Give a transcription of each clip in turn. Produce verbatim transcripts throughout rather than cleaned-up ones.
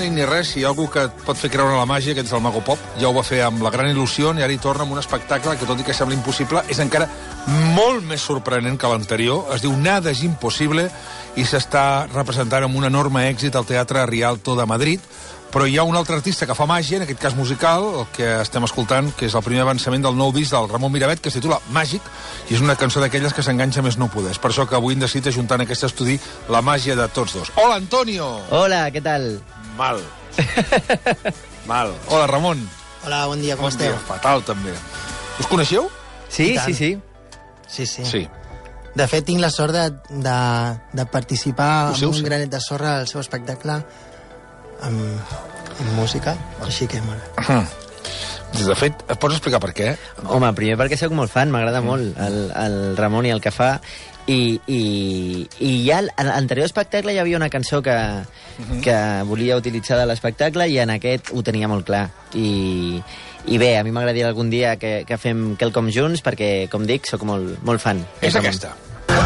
tècnic ni res, si hi ha algú que et pot fer creure en la màgia, aquest és el Mago Pop. Ja ho va fer amb La Gran Il·lusió i ara hi torna amb un espectacle que, tot i que sembla impossible, és encara molt més sorprenent que l'anterior. Es diu Nada es imposible i s'està representant amb un enorme èxit al Teatre Rialto de Madrid. Però hi ha un altre artista que fa màgia, en aquest cas musical, el que estem escoltant, que és el primer avançament del nou disc del Ramon Miravet, que es titula Màgic, i és una cançó d'aquelles que s'enganxa més no poder. És per això que avui hem decidit ajuntar en aquest estudi la màgia de tots dos. Hola, Antonio! Hola, què tal? Mal. Mal. Hola, Ramon. Hola, bon dia, com bon esteu? Dia. Fatal, també. Us coneixeu? Sí, sí, sí. Sí, sí. Sí. De fet, tinc la sort de, de, de participar Ho sé, ho amb un sé. granet de sorra al seu espectacle amb, amb música, així que mola. Uh-huh. De fet, et pots explicar per què? Home, primer perquè sóc molt fan, m'agrada mm. molt el, el Ramon i el que fa, i, i, i ja en l'anterior espectacle hi havia una cançó que, uh-huh. que volia utilitzar de l'espectacle i en aquest ho tenia molt clar. I, i bé, a mi m'agradaria algun dia que, que fem quelcom junts, perquè, com dic, sóc molt, molt fan. És aquesta.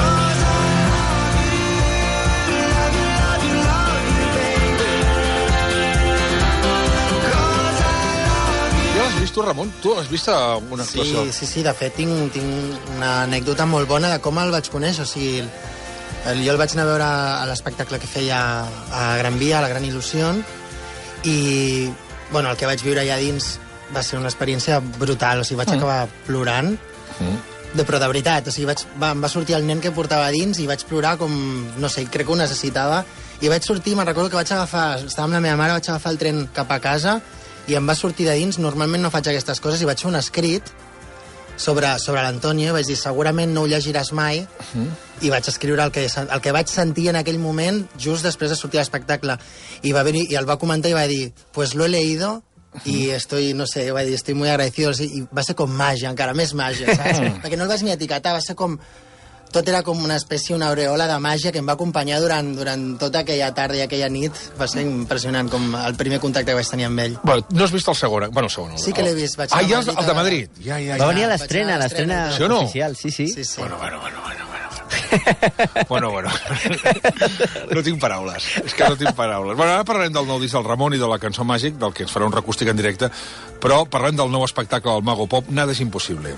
Tu, Ramon, tu has vist una actuació? Sí, sí, sí, de fet tinc, tinc una anècdota molt bona de com el vaig conèixer. O sigui, el, jo el vaig anar a veure a l'espectacle que feia a Gran Via, a La Gran Il·lusió, i bueno, el que vaig viure allà dins va ser una experiència brutal. O sigui, vaig mm. acabar plorant, mm. de, però de veritat. O sigui, vaig, va, em va sortir el nen que portava dins i vaig plorar com, no sé, crec que ho necessitava. I vaig sortir, me'n recordo que vaig agafar, estava amb la meva mare, vaig agafar el tren cap a casa i em va sortir de dins. Normalment no faig aquestes coses, i vaig fer un escrit sobre, sobre l'Antonio, i vaig dir, segurament no ho llegiràs mai, uh-huh. i vaig escriure el que, el que vaig sentir en aquell moment, just després de sortir a l'espectacle. I va venir, i el va comentar i va dir, pues lo he leído, uh-huh. y estoy, no sé, va dir, estoy muy agradecido, i va ser com màgia, encara més màgia, saps? Perquè no el vaig ni etiquetar, va ser com... Tot era com una espècie, una aureola de màgia que em va acompanyar durant, durant tota aquella tarda i aquella nit. Va ser impressionant com el primer contacte que vaig tenir amb ell. Bueno, no has vist el segon? Bueno, el segon. Sí que l'he vist. Vaig ah, ja, el de Madrid. Ja, ja, ja. Va venir a l'estrena, a l'estrena sí o no? oficial, sí, sí. sí, sí. Bueno, bueno, bueno, bueno. Bueno, bueno. No tinc paraules. És que no tinc paraules. Bueno, ara parlarem del nou disc del Ramon i de la cançó Màgic, del que ens farà un recústic en directe, però parlem del nou espectacle del Mago Pop, Nada es imposible.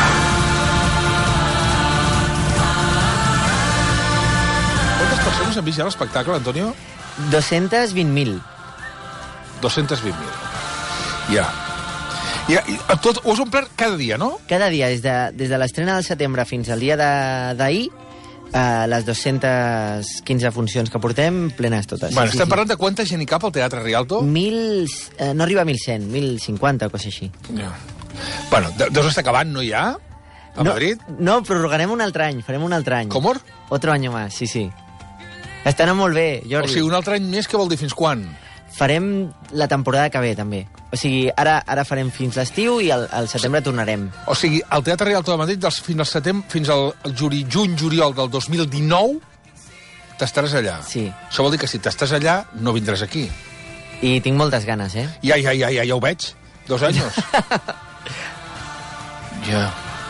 Persones han vist ja l'espectacle, Antonio? dos-cents vint mil. dos-cents vint mil. Ja. Ja, i tot, ho has omplert cada dia, no? Cada dia, des de, des de l'estrena del setembre fins al dia d'ahir, eh, les dos-centes quinze funcions que portem, plenes totes. Bueno, sí, estem sí, parlant de quanta gent hi cap al Teatre Rialto? Mil... Eh, no arriba a mil cent, mil cinquanta o cosa així. Ja. Bueno, de, deus estar acabant, no hi ha? A no, Madrid? No, prorrogarem un altre any, farem un altre any. Com? Otro año más, sí, sí. Està anant molt bé, Jordi. O sigui, un altre any més, què vol dir? Fins quan? Farem la temporada que ve, també. O sigui, ara ara farem fins l'estiu i al, al setembre tornarem. O sigui, al Teatre Rialto de Madrid dels, fins al setembre, fins al juri, juny-juliol del dos mil dinou t'estaràs allà. Sí. Això vol dir que si t'estàs allà no vindràs aquí. I tinc moltes ganes, eh? Ja, ja, ja, ja, ja ho veig. Dos anys. Ja.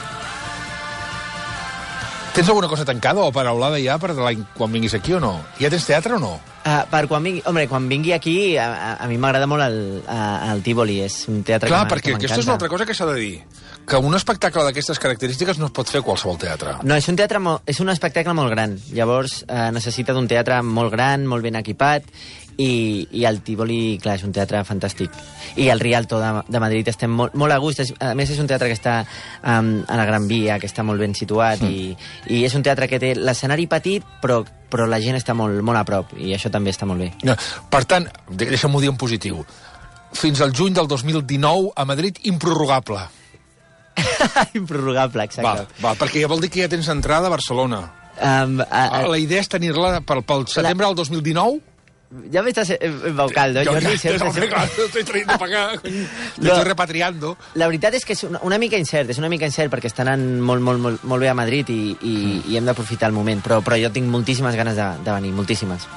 Tens alguna cosa tancada o paraulada ja per l'any quan vinguis aquí o no? Ja tens teatre o no? Uh, per quan vingui... Hombre, quan vingui aquí, a, a, a mi m'agrada molt el, a, el Tívoli. És un teatre Clar, que m'encanta. perquè aquesta és una altra cosa que s'ha de dir. Que un espectacle d'aquestes característiques no es pot fer a qualsevol teatre. No, és un teatre molt, és un espectacle molt gran. Llavors, eh, necessita d'un teatre molt gran, molt ben equipat, i, i el Tívoli, clar, és un teatre fantàstic. I el Rialto de, de Madrid estem molt, molt a gust. És, a més, és un teatre que està um, a la Gran Via, que està molt ben situat, mm. i, i és un teatre que té l'escenari petit, però, però la gent està molt, molt a prop, i això també està molt bé. No, per tant, deixa'm-ho dir en positiu, fins al juny del dos mil dinou a Madrid, improrrogable. Improrrogable, exacte. Va, va, perquè ja vol dir que ja tens entrada a Barcelona. Um, a, a... La idea és tenir-la pel, pel setembre la... del dos mil dinou? Ya me estás embaucando, jo, Jordi. Ja, sempre, sempre... Clar, estoy trayendo para acá, no. Estoy repatriando. La veritat és que és una, una mica incert, és una mica incert perquè està anant molt, molt, molt, molt bé a Madrid i, i, mm. i hem d'aprofitar el moment, però, però jo tinc moltíssimes ganes de, de venir, moltíssimes.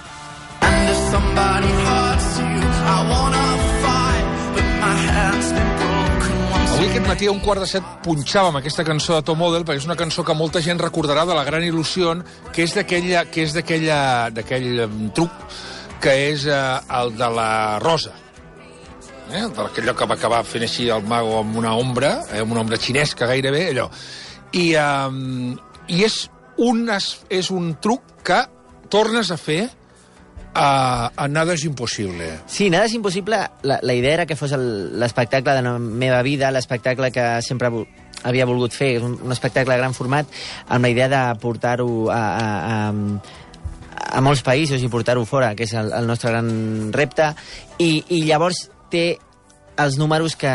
Avui aquest matí a un quart de set punxàvem aquesta cançó de Tom Odell, perquè és una cançó que molta gent recordarà de La Gran Il·lusió, que és d'aquella que és d'aquella d'aquell um, truc que és eh, el de la Rosa. Eh? Aquell lloc que va acabar fent així el mago amb una ombra, eh? amb una ombra xinesca gairebé, allò. I, eh, i és, un, és un truc que tornes a fer a, a Nada és impossible. Sí, Nada és impossible, la, la idea era que fos l'espectacle de la meva vida, l'espectacle que sempre havia volgut fer, un, un espectacle de gran format, amb la idea de portar-ho a, a, a, a molts països i portar-ho fora, que és el, el nostre gran repte, i, i llavors té els números que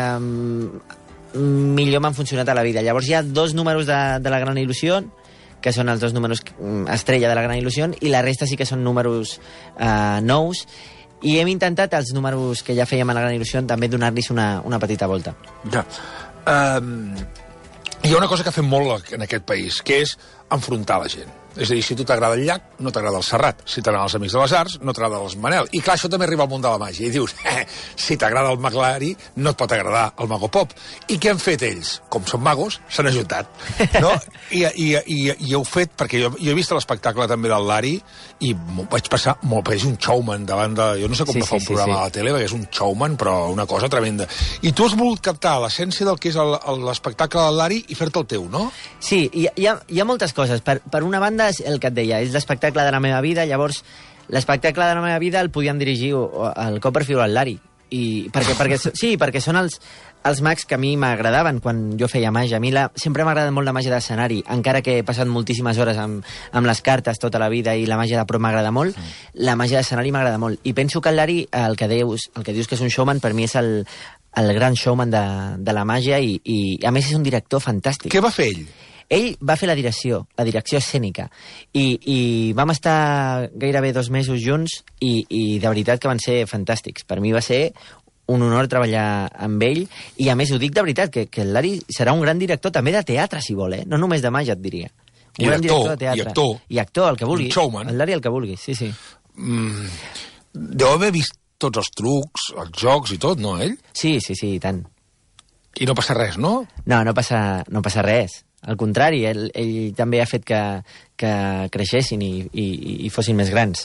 millor m'han funcionat a la vida. Llavors hi ha dos números de, de la Gran Il·lusió, que són els dos números estrella de la Gran Il·lusió, i la resta sí que són números eh, nous, i hem intentat els números que ja fèiem a la Gran Il·lusió també donar-los una, una petita volta. Ja. Um, hi ha una cosa que fem molt en aquest país, que és enfrontar la gent. És a dir, si tu t'agrada el llac, no t'agrada el Serrat. Si t'agraden els Amics de les Arts, no t'agrada els Manel. I clar, això també arriba al món de la màgia. I dius, eh, si t'agrada el Maglari, no et pot agradar el Mago Pop. I què han fet ells? Com són magos, s'han ajuntat. No? I, i, i, I heu fet, perquè jo, jo he vist l'espectacle també del Lari, i vaig passar molt, perquè és un showman davant de... Jo no sé com sí, sí, fa un sí, programa sí, sí. a la tele, perquè és un showman, però una cosa tremenda. I tu has volgut captar l'essència del que és l'espectacle del Lari i fer-te el teu, no? Sí, hi, hi, ha, hi ha moltes coses. Per, per una banda, és el que et deia, és l'espectacle de la meva vida, llavors l'espectacle de la meva vida el podíem dirigir al Copperfield o al Lari. I perquè, perquè, sí, perquè són els, els mags que a mi m'agradaven quan jo feia màgia. A mi la, sempre m'ha agradat molt la màgia d'escenari, encara que he passat moltíssimes hores amb, amb les cartes tota la vida i la màgia de prop m'agrada molt, mm. la màgia d'escenari m'agrada molt. I penso que el Lari, el que, deus, el que dius que és un showman, per mi és el, el gran showman de, de la màgia i, i a més és un director fantàstic. Què va fer ell? Ell va fer la direcció, la direcció escènica, i, i vam estar gairebé dos mesos junts i, i de veritat que van ser fantàstics. Per mi va ser un honor treballar amb ell, i a més ho dic de veritat, que, que el Lari serà un gran director també de teatre, si vol, eh? No només de màgia, et diria. Un I gran actor, director de teatre. i actor. I actor, el que vulgui. Un showman. El Lari el que vulgui, sí, sí. Mm, deu haver vist tots els trucs, els jocs i tot, no, ell? Sí, sí, sí, i tant. I no passa res, no? No, no passa, no passa res. Al contrari, ell, ell també ha fet que, que creixessin i, i, i fossin més grans.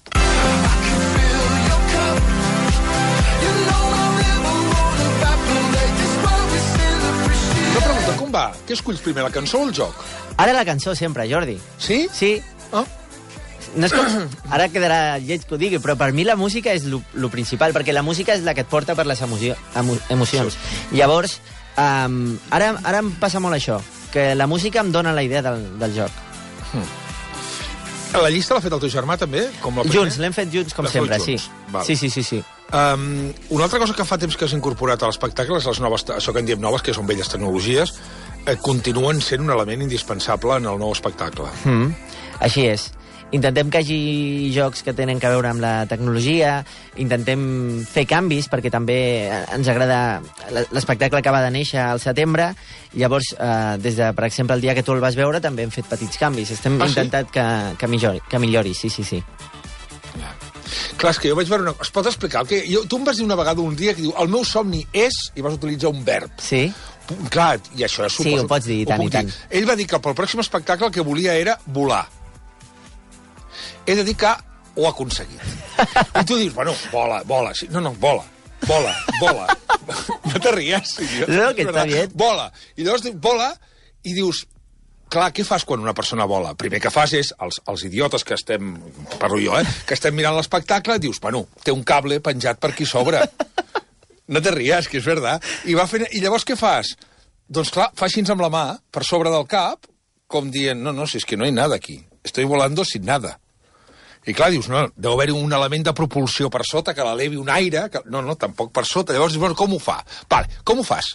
Una pregunta, com va? Què esculls primer, la cançó o el joc? Ara la cançó sempre, Jordi. Sí? Sí. Oh. No és com... Ara quedarà lleig que ho digui, però per mi la música és lo, lo principal, perquè la música és la que et porta per les emoció, emo, emocions. Sí. Llavors, um, ara, ara em passa molt això, que la música em dona la idea del, del joc. Hmm. La llista l'ha fet el teu germà, també? Com la junts, l'hem fet junts, com sempre, sí. Val. Sí, sí, sí, sí. Um, una altra cosa que fa temps que has incorporat a l'espectacle és les noves, això que en diem noves, que són velles tecnologies, eh, continuen sent un element indispensable en el nou espectacle. Mm, així és. Intentem que hi hagi jocs que tenen que veure amb la tecnologia, intentem fer canvis, perquè també ens agrada... L'espectacle acaba de néixer al setembre, llavors, eh, des de, per exemple, el dia que tu el vas veure, també hem fet petits canvis. Estem ah, intentant sí? que, que, millori, que millori, sí, sí, sí. Ja. Clar, és que jo vaig veure una... Es pot explicar? El que... jo, tu em vas dir una vegada un dia que diu el meu somni és... i vas utilitzar un verb. Sí. Clar, i això suposo... Sí, ho pots dir, i tant, i tant. Dir. Ell va dir que pel pròxim espectacle el que volia era volar. He de dir que ho ha aconseguit. I tu dius, bueno, vola, vola. Sí, no, no, vola, vola, vola. No te ries. No, que està bé. Vola. I llavors vola i dius, clar, què fas quan una persona vola? Primer que fas és, els, els idiotes que estem, parlo jo, eh, que estem mirant l'espectacle, dius, bueno, té un cable penjat per aquí sobre. No te ries, que és veritat. I, va fent... I llavors què fas? Doncs clar, fa així amb la mà, per sobre del cap, com dient, no, no, si és que no hi ha nada aquí. Estoy volando sin nada. I clar, dius, no, deu haver-hi un element de propulsió per sota que l'elevi un aire, que... no, no, tampoc per sota. Llavors, bueno, com ho fa? Vale, com ho fas?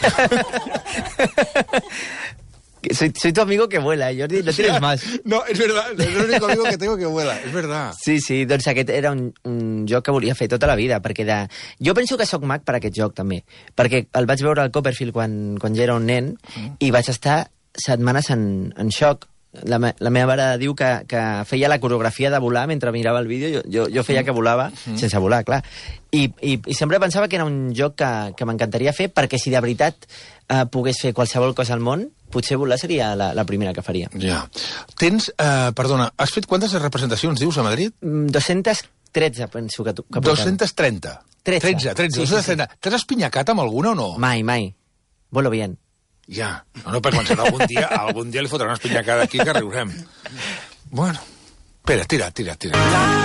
Soy, soy tu amigo que vuela, Jordi, no tienes más. No, és verdad, és l'únic amigo que tengo que vuela, és verdad. Sí, sí, doncs aquest era un, un joc que volia fer tota la vida, perquè de... Jo penso que sóc mag per aquest joc, també, perquè el vaig veure al Copperfield quan, quan ja era un nen, mm. i vaig estar setmanes en, en xoc. La, me, la meva mare diu que, que feia la coreografia de volar mentre mirava el vídeo. Jo, jo, jo feia que volava, mm. sense volar, clar. I, i, I sempre pensava que era un joc que, que m'encantaria fer, perquè si de veritat eh, pogués fer qualsevol cosa al món, potser volar seria la, la primera que faria. Ja. Tens, eh, perdona, has fet quantes representacions, dius, a Madrid? dos-centes tretze, penso que, que portem. dos-cents trenta. tretze. tretze, tretze. Sí, sí, sí. T'has espinyacat amb alguna o no? Mai, mai. Vuelo bien. Ja. No, no, però pensar algun dia, algun dia li fotrà una espinyacada aquí que riurem. Bueno. Espera, tira, tira, tira.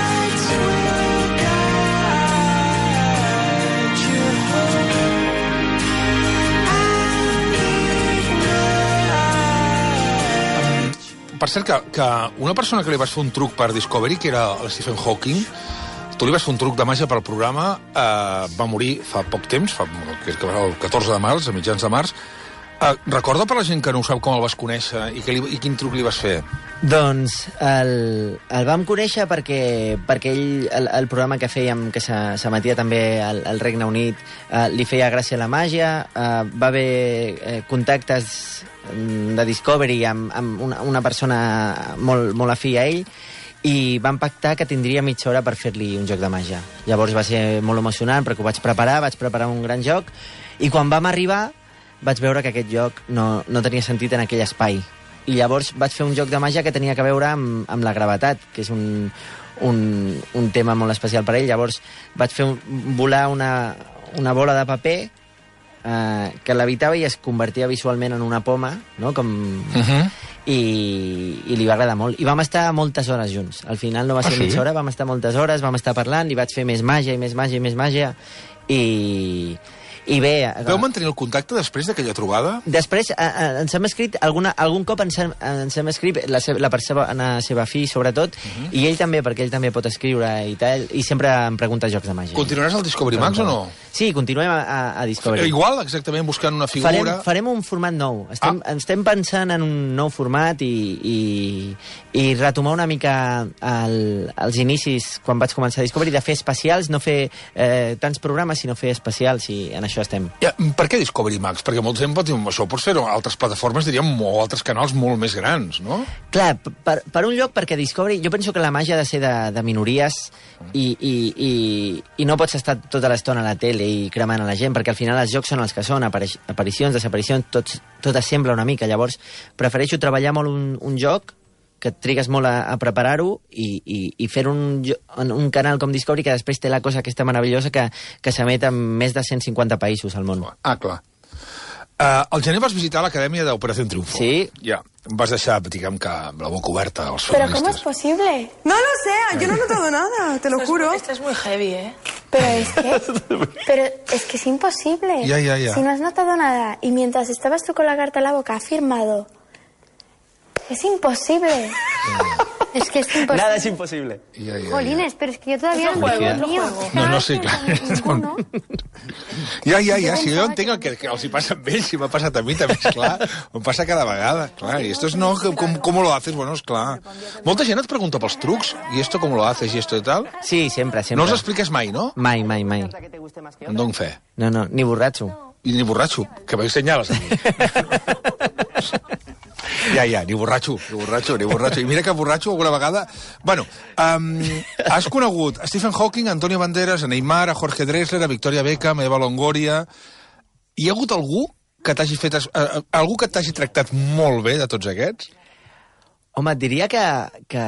Per cert, que, que una persona que li vas fer un truc per Discovery, que era el Stephen Hawking, tu li vas fer un truc de màgia pel programa, eh, va morir fa poc temps, fa, que és el catorze de març, a mitjans de març. Eh, recorda per la gent que no ho sap com el vas conèixer i, que li, i quin truc li vas fer? Doncs el, el vam conèixer perquè, perquè ell, el, el programa que fèiem, que s'emetia també al, al Regne Unit, eh, li feia gràcia a la màgia, eh, va haver eh, contactes de Discovery amb, amb una, una persona molt, molt afí a ell, i vam pactar que tindria mitja hora per fer-li un joc de màgia. Llavors va ser molt emocionant perquè ho vaig preparar, vaig preparar un gran joc, i quan vam arribar vaig veure que aquest joc no, no tenia sentit en aquell espai. I llavors vaig fer un joc de màgia que tenia que veure amb, amb la gravetat, que és un, un, un tema molt especial per ell. Llavors vaig fer un, volar una, una bola de paper eh, que levitava i es convertia visualment en una poma, no? Com... Uh-huh. I, i li va agradar molt. I vam estar moltes hores junts. Al final no va ser ah, sí? mitja hora, vam estar moltes hores, vam estar parlant, i vaig fer més màgia i més màgia i més màgia. I... I bé... Veu mantenir el contacte després d'aquella trobada? Després eh, ens hem escrit, alguna, algun cop ens hem, ens hem escrit, la, seva, la persona seva fi, sobretot, uh-huh. i ell també, perquè ell també pot escriure i tal, i sempre em pregunta jocs de màgia. Continuaràs al Discovery Max o no? Sí, continuem a, a, a Discovery. Igual, exactament, buscant una figura... Farem, farem un format nou. Estem, ah. estem pensant en un nou format i, i, i retomar una mica el, els inicis quan vaig començar a Discovery, de fer especials, no fer eh, tants programes, sinó fer especials, i en això estem. Ja, per què Discovery Max? Perquè molta gent pot dir, això pot fer-ho altres plataformes, diríem, o altres canals molt més grans, no? Clar, per, per un lloc, perquè Discovery, jo penso que la màgia ha de ser de, de minories i, i, i, i no pots estar tota l'estona a la tele i cremant a la gent, perquè al final els jocs són els que són, aparicions, desaparicions, tot, tot es sembla una mica. Llavors, prefereixo treballar molt un, un joc que et trigues molt a, a preparar-ho i, i, i fer un, un canal com Discovery que després té la cosa aquesta meravellosa que, que s'emet en més de cent cinquanta països al món. Ah, clar. Uh, al gener vas visitar l'acadèmia d'Operació Triunfo. Sí. Ja, vas deixar, diguem que, amb la boca oberta als ¿Pero feministas. cómo es posible? No lo sé, yo no he notado nada, te lo esto juro. Es, esto es muy heavy, ¿eh? Pero es que, pero es que es imposible. Ya, ya, ya. Si no has notado nada y mientras estabas tú con la carta en la boca has firmado... Es imposible. Es que es imposible. Nada es imposible. Ja, ja, Jolines, pero es que yo todavía no juego, lo otro mío. No, no, sí, clar. Ninguno. Ja, ja, ja, si jo entenc el que, que els hi passa a ells, si m'ha passat a mi també, esclar. Em passa cada vegada, clar. I esto es no, com, com lo haces? Bueno, esclar. Molta gent et pregunta pels trucs, i esto com lo haces, i esto i tal. Sí, sempre, sempre. No els expliques mai, no? Mai, mai, mai. En dono fe. No, no, ni borratxo. I ni borratxo, que m'ho senyales a mi. Ja, ja, ni borratxo, ni borratxo, ni borratxo. I mira que borratxo alguna vegada... Bueno, um, has conegut a Stephen Hawking, a Antonio Banderas, a Neymar, a Jorge Drexler, a Victoria Beckham, a Eva Longoria... Hi ha hagut algú que t'hagi fet... Uh, algú que t'hagi tractat molt bé de tots aquests? Home, et diria que... que...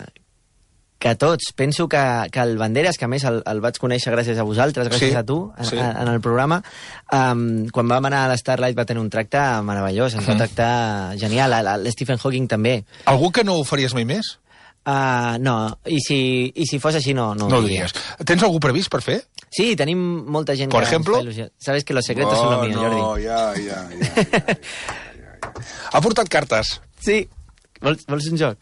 que tots. Penso que, que el Banderas, que a més el, el vaig conèixer gràcies a vosaltres, gràcies sí, a tu, en, sí. en, en el programa, um, quan vam anar a l'Starlight va tenir un tracte meravellós, ens mm. va tractar genial. L'Stephen Hawking també. Algú que no ho faries mai més? Uh, no, I si, i si fos així no, no, no ho diries. Tens algú previst per fer? Sí, tenim molta gent Por que ejemplo? ens fa il·lusió. Sabes que los secretos oh, son lo mío, no, Jordi. No, ja, ja, ja, ja, ja, ja. Ha portat cartes. Sí. Vols, vols un joc?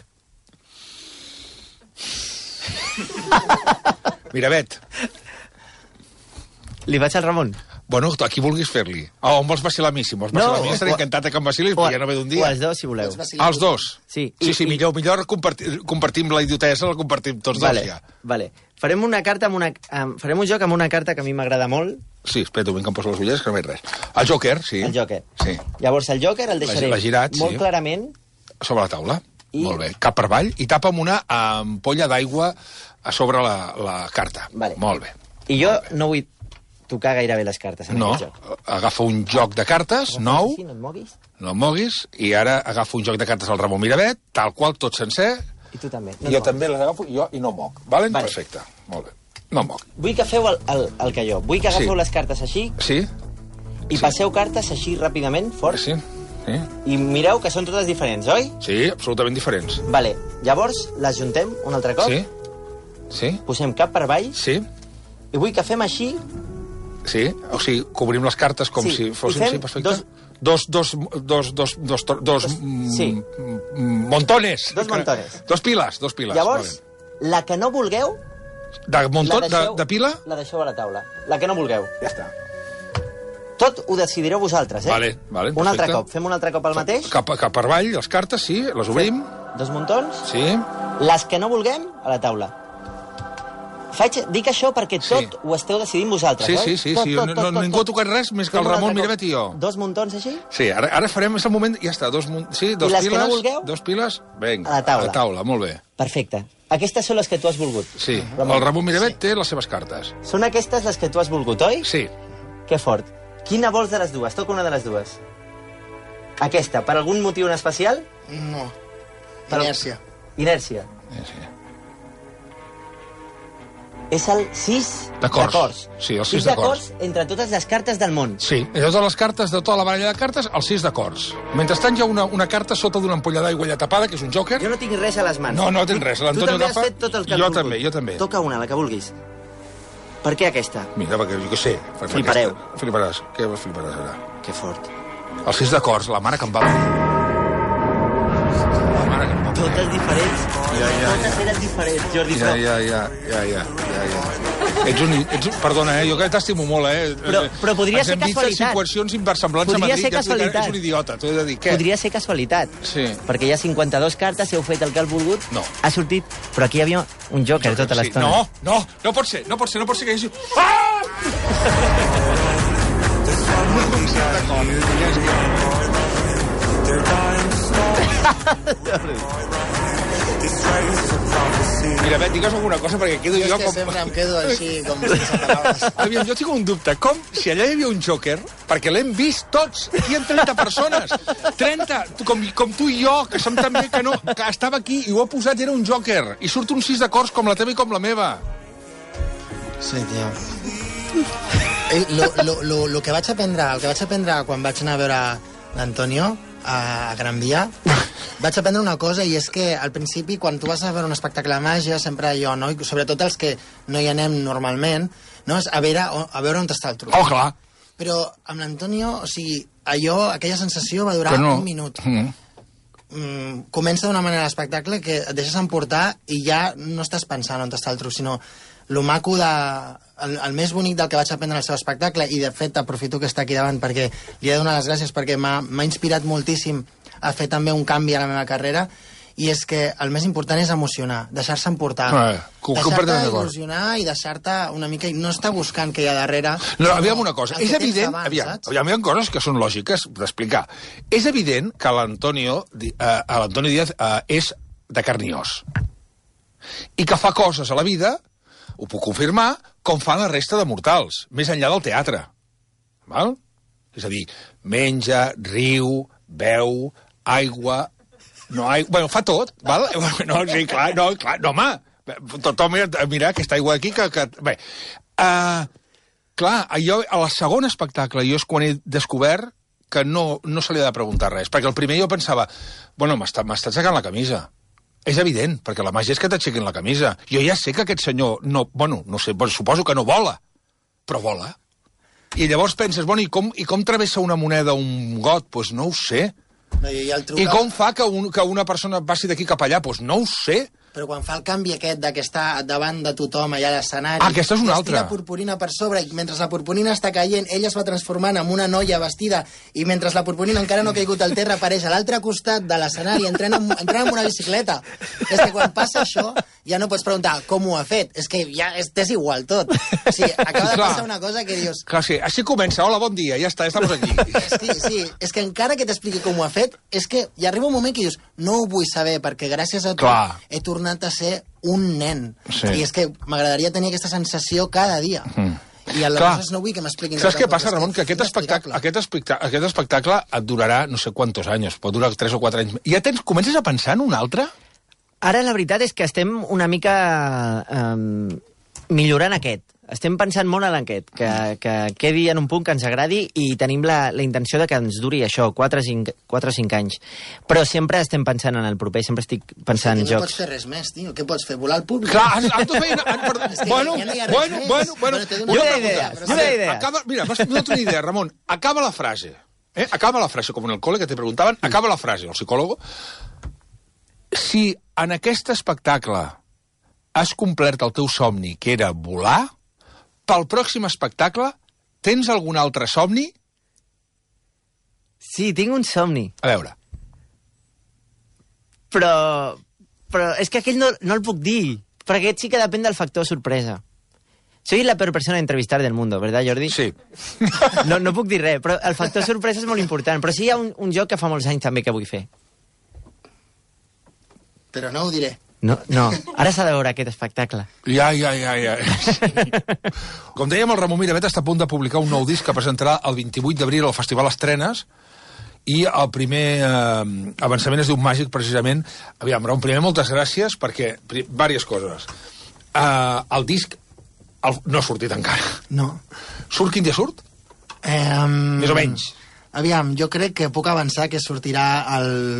Mira, Bet. Li vaig al Ramon? Bueno, a qui vulguis fer-li. Oh, on vols vacilar a mi? Si vols vacilar no, a mi, estaré encantat que em vacilis, perquè ja no ve d'un dia. O els dos, si voleu. Els dos? Sí. Sí, sí, millor, millor compartir, compartim la idiotesa, la compartim tots vale, dos ja. Vale. Farem una carta amb una... Um, farem un joc amb una carta que a mi m'agrada molt. Sí, espera, que em poso les ulleres, que no veig res. El Joker, sí. El Joker. Sí. Llavors, el Joker el deixaré la, la girat, molt sí. clarament... Sobre la taula. I... Molt bé. Cap per avall i tapa amb una ampolla d'aigua a sobre la, la carta. Vale. Molt bé. I jo no vull tocar gairebé les cartes en no, aquest joc. Agafa un joc de cartes, agafa nou, així, no et moguis. no et moguis, i ara agafa un joc de cartes al Ramon Miravet, tal qual, tot sencer, i tu també. No jo també les agafo jo, i no moc. Valen? Vale. Perfecte. molt bé. No em moc. Vull que feu el, el, el que jo. Vull que agafeu Sí. les cartes així Sí? i passeu cartes així ràpidament, fort, Sí? Sí? i mireu que són totes diferents, oi? Sí, absolutament diferents. Vale, llavors les juntem un altre cop, Sí? Sí? posem cap per avall, Sí? i vull que fem així, Sí? O sigui, cobrim les cartes com Sí, si fossin... i fem Sí, perfecte. dos- Dos, dos, dos, dos, dos, dos, dos sí. mm, mm, montones. Dos montones. Dos piles, dos piles. llavors, la que no vulgueu, De, montón, la de, deixeu, de pila? la deixeu a la taula. La que no vulgueu. Ja està. Tot ho decidireu vosaltres, eh? Vale, vale, un altre perfecte. cop, fem un altre cop el mateix. Cap, cap per avall, les cartes, sí, les obrim. Dos muntons. Sí. Les que no vulguem, a la taula. Faig, dic això perquè Sí. tot ho esteu decidint vosaltres, Sí, oi? sí, sí, tot, sí. tot, No, tot, no, tot, ningú ha tot. tocat res més que Fem el un Ramon altre Miravet cop. i jo. Dos muntons així? Sí, ara, ara farem aquest moment, ja està, dos, mun- sí, dos les que piles, no vulgueu? dos piles, vinga, A la taula. a la taula, molt bé. Perfecte. Aquestes són les que tu has volgut. Sí, Ramon. el Ramon Miravet té les seves cartes. Són aquestes les que tu has volgut, oi? Sí, Que fort. Quina vols de les dues? Toca una de les dues. Aquesta, per algun motiu en especial? No. Però- Inèrcia. Inèrcia. sí, sí. És el sis D'acords. d'acords. Sí, el sis d'acords entre totes les cartes del món. Sí, de totes les cartes, de tota la baralla de cartes, els sis d'acords. Mentrestant hi ha una, una carta sota d'una ampolla d'aigua allà tapada, que és un jòquer. Jo no tinc res a les mans. No, no tens res. L'Antonio Tu també agafa- has fet tot el que has Jo volgut. també, jo també. Toca una, la que vulguis. Per què aquesta? Mira, perquè jo què sé. per- per Flipareu. aquesta- Fliparàs. Què fliparàs ara? Que fort. Els sis d'acords, la mare que em va... La mare que em va... Totes diferents. Ja, ja, Totes ja. eren diferents, Jordi. Ja, però- ja, ja, ja, ja, ja, ja. Ets un, ets un, perdona, eh, jo que t'estimo molt, eh? Però- però podria Ens ser hem vist casualitat. situacions inversemblants a Podria Madrid. ser ja et dic, casualitat. És un idiota, t'ho he de dir. Què? Podria ser casualitat. Sí. Perquè hi ha cinquanta-dues cartes, heu fet el que heu volgut, No. ha sortit... Però aquí hi havia un jòquer tota Sí. l'estona. No, no, no pot ser, no pot ser, no pot ser que hi hagi... Ah! Mira, Bet, digues alguna cosa perquè quedo Jo és jo que com... sempre em quedo així, com sense paraules. Aviam, jo tinc un dubte. Com si allà hi havia un jòquer, perquè l'hem vist tots, aquí hi ha trenta persones. trenta, com, com tu i jo, que som també que no, que estava aquí i ho ha posat i era un jòquer. I surt un sis d'acords com la teva i com la meva. Sí, tio. Eh, lo, lo, lo, lo que vaig aprendre, el que vaig aprendre quan vaig anar a veure l'Antonio a, a Gran Via, vaig aprendre una cosa, i és que al principi, quan tu vas a veure un espectacle de màgia, sempre jo, no? I sobretot els que no hi anem normalment, no? És a veure, a veure on està el truc. Oh, clar. Però amb l'Antonio, o sigui, allò, aquella sensació va durar Que no. un minut. Mm. Mm, comença d'una manera l'espectacle que et deixes emportar i ja no estàs pensant on està el truc, sinó lo maco de... El, el més bonic del que vaig aprendre al seu espectacle, i de fet aprofito que està aquí davant perquè li he de donar les gràcies, perquè m'ha m'ha inspirat moltíssim a fer també un canvi a la meva carrera, i és que el més important és emocionar, deixar-se emportar, Eh, co- deixar-te completament d'acord. il·lusionar i deixar-te una mica... i no estar buscant què hi ha darrere. No, aviam una cosa. el És que tens evident... davant, Aviam, saps? aviam, hi ha coses que són lògiques d'explicar. És evident que l'Antonio Di- eh, l'Antonio Díaz eh, és de carn i os. I que fa coses a la vida, ho puc confirmar, com fan la resta de mortals, més enllà del teatre. Val? És a dir, menja, riu, beu, aigua... No, aigua... Bueno, fa tot, val? No, sí, clar, no, clar, no, home, tothom mira, mira aquesta aigua aquí que... que... Bé, uh, clar, jo, a la segona espectacle, jo és quan he descobert que no, no se li ha de preguntar res, perquè el primer jo pensava, bueno, m'està aixecant la camisa. És evident, perquè la màgia és que t'aixequin la camisa. Jo ja sé que aquest senyor, no, bueno, no sé, bueno, suposo que no vola, però vola. I llavors penses, bueno, i com, i com travessa una moneda un got? Doncs pues no ho sé. No, i, el truc... I com fa que, un, que una persona passi d'aquí cap allà? Doncs pues no ho sé. Però quan fa el canvi aquest de que està davant de tothom allà a l'escenari... Ah, aquesta és una i altra. estira purpurina per sobre, i mentre la purpurina està caient, ella es va transformant en una noia vestida, i mentre la purpurina encara no ha caigut al terra, apareix a l'altre costat de l'escenari entrant, en, entrant en una bicicleta. És que quan passa això, ja no pots preguntar com ho ha fet. És que ja és, és igual tot. O sigui, acaba de Clar. passar una cosa que dius... Clar, sí, així comença. Hola, bon dia, ja està, ja estamos aquí. Sí, sí, és que encara que t'expliqui com ho ha fet, és que hi arriba un moment que dius, no ho vull saber, perquè gràcies a tu Clar. he tornat a ser un nen. Sí. I és que m'agradaria tenir aquesta sensació cada dia. Mm. I aleshores no vull que m'expliquin... Saps res què del tot, passa, és Ramon? Que aquest espectacle, aquest, espectacle, aquest espectacle et durarà no sé quantos anys, pot durar tres o quatre anys. Ja tens, comences a pensar en un altre? Ara la veritat és que estem una mica... Um, Millorant aquest. Estem pensant molt en aquest, que, que quedi en un punt que ens agradi i tenim la, la intenció de que ens duri això, quatre o cinc anys. Però sempre estem pensant en el proper, sempre estic pensant en no jocs. No pots fer res més, tio. Què pots fer? Volar al públic? Clar, has, has de fer... Perdó, que bueno, ja no hi ha res bueno, més. bueno, bueno. Bueno, Jo he idees, jo he idees. Acaba, mira, m'has donat una idea, Ramon. Acaba la frase. Eh? Acaba la frase, com en el col·le que te preguntaven. Acaba la frase, el psicòlogo. Si en aquest espectacle has complert el teu somni, que era volar, pel pròxim espectacle, tens algun altre somni? Sí, tinc un somni. A veure. Però, però és que aquell no, no el puc dir, perquè aquest sí que depèn del factor sorpresa. Soy la peor persona a entrevistar del mundo, ¿verdad, Jordi? Sí. No, no puc dir res, però el factor sorpresa és molt important. Però sí hi ha un, un joc que fa molts anys també que vull fer. Però no ho diré. No, no. Ara s'ha de veure aquest espectacle. Ja, ja, ja, ja. Com dèiem, el Ramon Miravet està a punt de publicar un nou disc que presentarà el vint-i-vuit d'abril al Festival Estrenes, i el primer eh, avançament és d'un màgic, precisament. Aviam, Ramon, primer, moltes gràcies, perquè... Vàries coses. Uh, el disc el, no ha sortit encara. No. Surt quin dia surt? Eh, um, Més o menys. Aviam, jo crec que puc avançar que sortirà el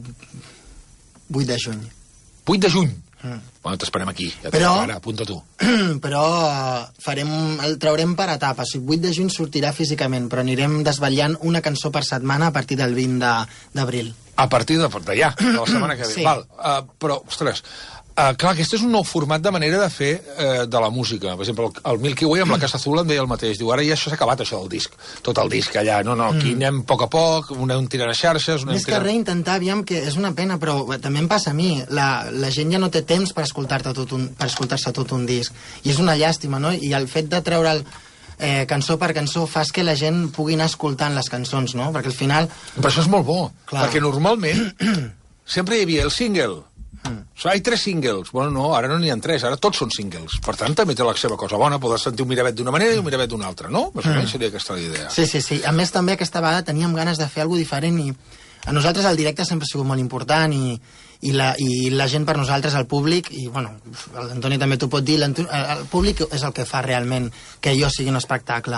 vuit de juny. vuit de juny. Mm. Bueno, t'esperem aquí. Ja Però- ara, apunta tu. Però eh, farem, el traurem per etapes. O sigui, vuit de juny sortirà físicament, però anirem desvetllant una cançó per setmana a partir del vint d'abril. A partir de d'allà, de la setmana que ve. Sí. Val, uh, però, ostres, uh, clar, aquest és un nou format de manera de fer uh, de la música. Per exemple, el, el Milky Way amb la Casa Azul em deia el mateix. Diu, ara ja això s'ha acabat, això del disc. Tot el disc allà. No, no, aquí anem a poc a poc, un anem tirant a xarxes... un anem Més que tirant... res, intentar, aviam, que és una pena, però també em passa a mi. La, la gent ja no té temps per escoltar-te tot un, per escoltar-se tot un disc. I és una llàstima, no? I el fet de treure'l eh, cançó per cançó fas que la gent pugui anar escoltant les cançons, no? Perquè al final... Però això és molt bo, Clar. perquè normalment sempre hi havia el single. Mm. So, hi ha tres singles. Bueno, no, ara no n'hi ha tres, ara tots són singles. Per tant, també té la seva cosa bona, poder sentir un Miravet d'una manera i un Miravet d'una altra, no? Més o menys seria aquesta la idea. Sí, sí, sí. A més, també aquesta vegada teníem ganes de fer alguna diferent i a nosaltres el directe sempre ha sigut molt important i, i, la, i la gent per nosaltres, el públic, i bueno, l'Antoni també t'ho pot dir, el públic és el que fa realment que jo sigui un espectacle.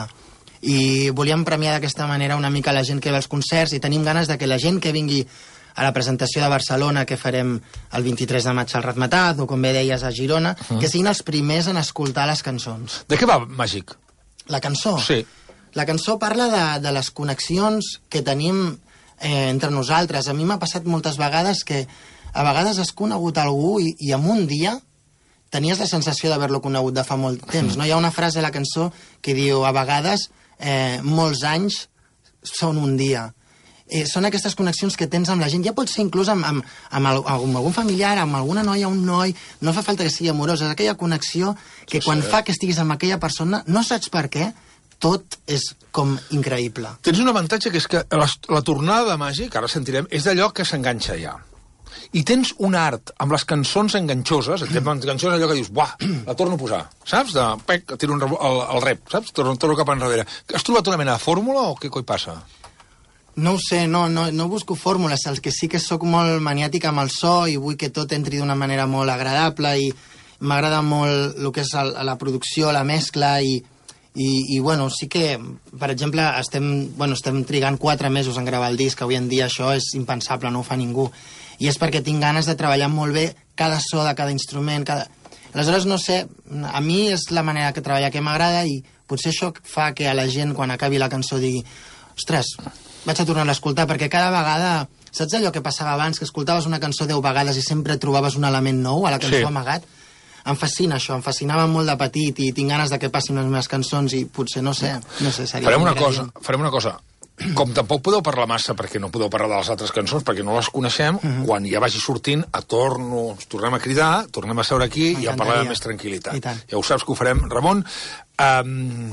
I volíem premiar d'aquesta manera una mica la gent que ve als concerts i tenim ganes de que la gent que vingui a la presentació de Barcelona que farem el vint-i-tres de maig al Razmetaz, o com bé deies a Girona, uh-huh. que siguin els primers en escoltar les cançons. De què va, Màgic? La cançó? Sí. La cançó parla de, de les connexions que tenim eh, entre nosaltres. A mi m'ha passat moltes vegades que a vegades has conegut algú i, i en un dia tenies la sensació d'haver-lo conegut de fa molt temps. No? Hi ha una frase a la cançó que diu a vegades eh, molts anys són un dia. Eh, són aquestes connexions que tens amb la gent. Ja pot ser inclús amb, amb, amb, el, amb algun familiar, amb alguna noia, un noi. No fa falta que sigui amorosa. És aquella connexió que quan fa que estiguis amb aquella persona, no saps per què, tot és com increïble. Tens un avantatge que és que la, la tornada de Màgic, ara sentirem, és d'allò que s'enganxa ja. I tens un art amb les cançons enganxoses, et enganxoses allò que dius, buah, la torno a posar, saps? De, pec, tiro un, el, el rep, saps? Torno, torno cap enrere. Has trobat una mena de fórmula o què coi passa? No ho sé, no, no, no busco fórmules. El que sí que sóc molt maniàtic amb el so i vull que tot entri d'una manera molt agradable i m'agrada molt el que és el, la producció, la mescla i, i, i bueno, sí que, per exemple, estem, bueno, estem trigant quatre mesos en gravar el disc. Avui en dia això és impensable, no ho fa ningú. I és perquè tinc ganes de treballar molt bé cada so de cada instrument, cada... Aleshores, no sé, a mi és la manera que treballar que m'agrada i potser això fa que a la gent, quan acabi la cançó, digui ostres, vaig a tornar a escoltar, perquè cada vegada... Saps allò que passava abans, que escoltaves una cançó deu vegades i sempre trobaves un element nou a la cançó Sí. amagat? Em fascina això, em fascinava molt de petit i tinc ganes de que passin les meves cançons i potser, no sé, no sé, seria... Farem un una cosa, ingredient. farem una cosa. Com tampoc podeu parlar massa, perquè no podeu parlar de les altres cançons, perquè no les coneixem, Mhm. quan ja vagi sortint, a torno, ens tornem a cridar, tornem a seure aquí i a parlar amb M'encantaria. més tranquil·litat. I tant. Ja ho saps que ho farem. Ramon, um,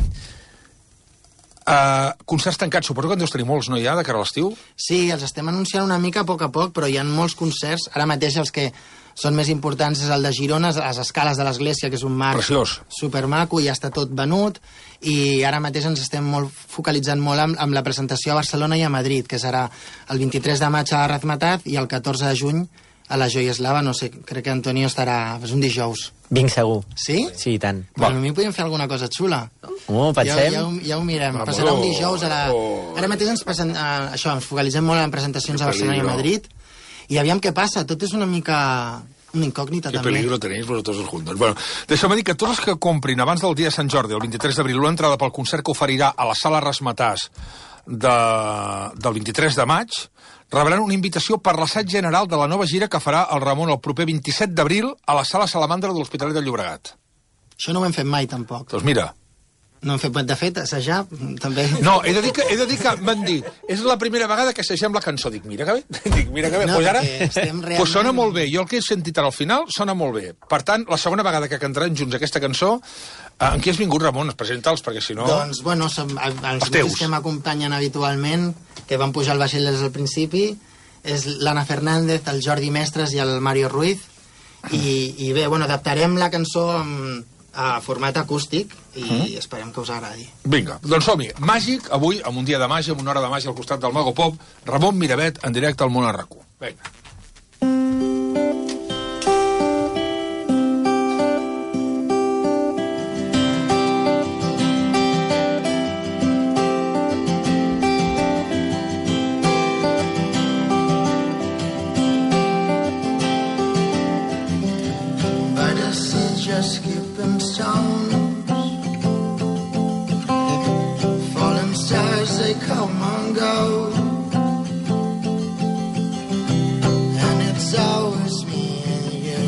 uh, concerts tancats, suposo que en deus tenir molts, no hi ha, de cara a l'estiu? Sí, els estem anunciant una mica a poc a poc, però hi ha molts concerts. Ara mateix els que són més importants és el de Girona, a les escales de l'església, que és un marc Preciós. supermaco, i ja està tot venut, i ara mateix ens estem molt focalitzant molt amb, amb la presentació a Barcelona i a Madrid, que serà el vint-i-tres de maig a Razmetaz i el catorze de juny a la Joia Eslava, no sé, crec que Antonio estarà... És un dijous. Vinc segur. Sí? Sí, i tant. Bueno, a mi podríem fer alguna cosa xula. Oh, pensem. Ja, ja, ho, ja ho mirem. Ah, Passarà un oh, dijous a la... oh. Ara mateix ens, present... uh, això, ens focalitzem molt en presentacions Que a Barcelona i a peligro. Madrid, i aviam què passa. Tot és una mica... una incògnita, Qué també. peligro tenéis vosotros juntos. Bueno, deixeu-me dir que tots els que comprin abans del dia de Sant Jordi, el vint-i-tres d'abril, una entrada pel concert que oferirà a la Sala Rasmatàs de... del vint-i-tres de maig, rebran una invitació per l'assaig general de la nova gira que farà el Ramon el proper vint-i-set d'abril a la Sala Salamandra de l'Hospitalet de Llobregat. Això no ho hem fet mai, tampoc. Doncs mira... No hem fet, de fet, assajar, també... No, he de dir que, he de dir que m'han dit, és la primera vegada que assagem la cançó. Dic, mira que bé, dic, mira que bé. No, pues ara, perquè estem realment- pues sona molt bé. Jo el que he sentit ara al final sona molt bé. Per tant, la segona vegada que cantaran junts aquesta cançó, eh, en qui has vingut, Ramon? Presenta'ls, perquè si no... Doncs, bueno, som, els, els teus. músics que m'acompanyen habitualment, que van pujar al vaixell des del principi, és l'Anna Fernández, el Jordi Mestres i el Mario Ruiz, i, i bé, bueno, adaptarem la cançó amb, a format acústic i mm. esperem que us agradi. Vinga, doncs som-hi. Màgic, avui, amb un dia de màgia, amb una hora de màgia al costat del Mago Pop, Ramon Miravet, en directe al Món a RAC u. Vinga. Skipping stones, falling stars, they come and go, and it's always me and you.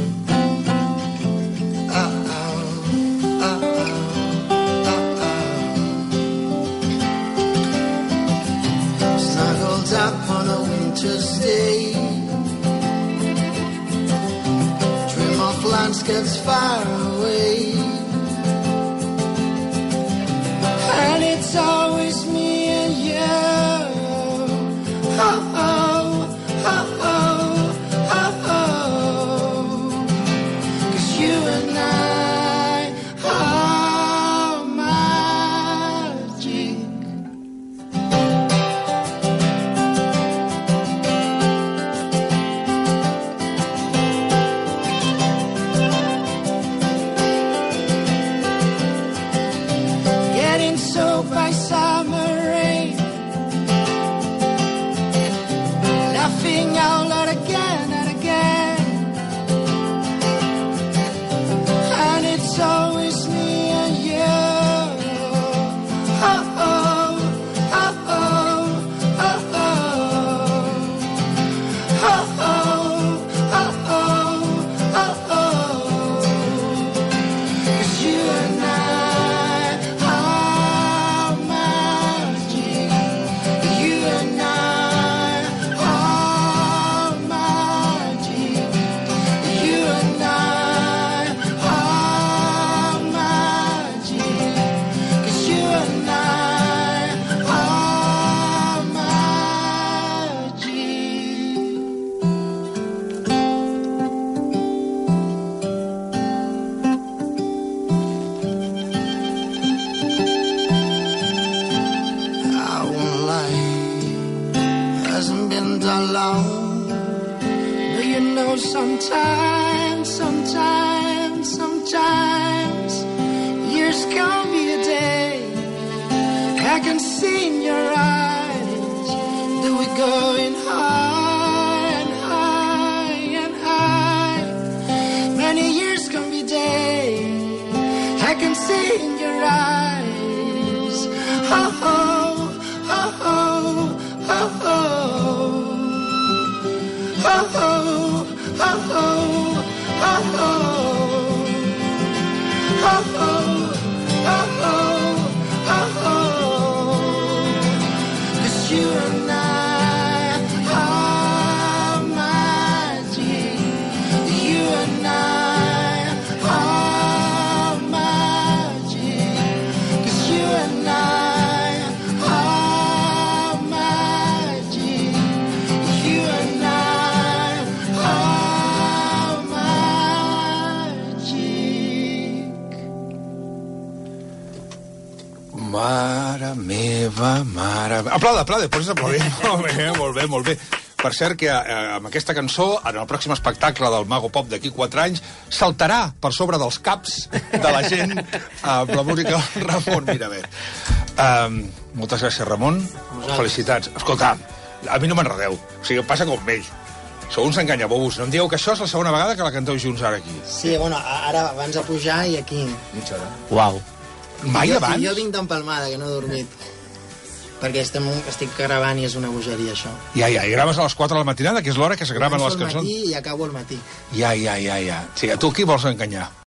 Uh-oh, uh-oh, uh-oh. Snuggled up on a winter's day, landscapes far away, and it's always me and you. Oh, oh, oh, oh, oh, oh. 'Cause you and I are magic. By summer rain, laughing out loud again and again, and it's always me and you. Oh, oh, oh, oh, oh, oh, oh, oh, oh, oh, oh, 'cause you and I alone. But you know sometimes, sometimes, sometimes years can be a day. I can see in your eyes that we're going high and high and high. Many years can be days. I can see in your eyes. Oh, oh, oh, oh, oh, oh. Oh, oh, oh, oh, oh, oh. Oh, oh, oh, oh, oh, oh. 'Cause you and I are magic. You and I are magic. 'Cause you and I are magic. You and I. Mare meva, mare... Aplauda, aplauda, pots aplaudir. Molt bé, molt bé, molt bé. per cert, que eh, amb aquesta cançó, en el pròxim espectacle del Mago Pop d'aquí quatre anys, saltarà per sobre dels caps de la gent amb la música del Ramon Miravet. Um, moltes gràcies, Ramon. Felicitats. Escolta, a mi no m'enredeu. O sigui, passa com ell. Sou uns enganyabobos. No em dieu que això és la segona vegada que la canteu junts ara aquí. Sí, bueno, ara abans de pujar i aquí. Mitja hora. Uau. Mai jo, abans? Jo vinc d'empalmada, que no he dormit. Perquè estem, estic gravant i és una bogeria, això. Ja, ja, i graves a les quatre de la matinada, que és l'hora que es graven les Començo al cançons. matí i acabo al matí. Ja, ja, ja, ja. Sí, a tu qui vols enganyar?